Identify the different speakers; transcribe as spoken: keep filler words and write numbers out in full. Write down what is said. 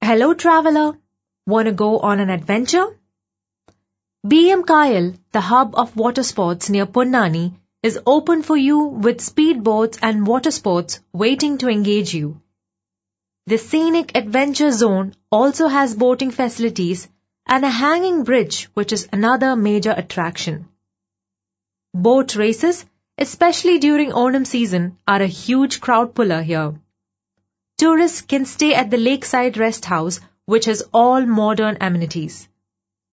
Speaker 1: Hello traveler, wanna go on an adventure? B M Kayal, the hub of water sports near Punnani, is open for you with speedboats and water sports waiting to engage you. The scenic adventure zone also has boating facilities and a hanging bridge, which is another major attraction. Boat races, especially during Onam season, are a huge crowd puller here. Tourists can stay at the lakeside rest house, which has all modern amenities.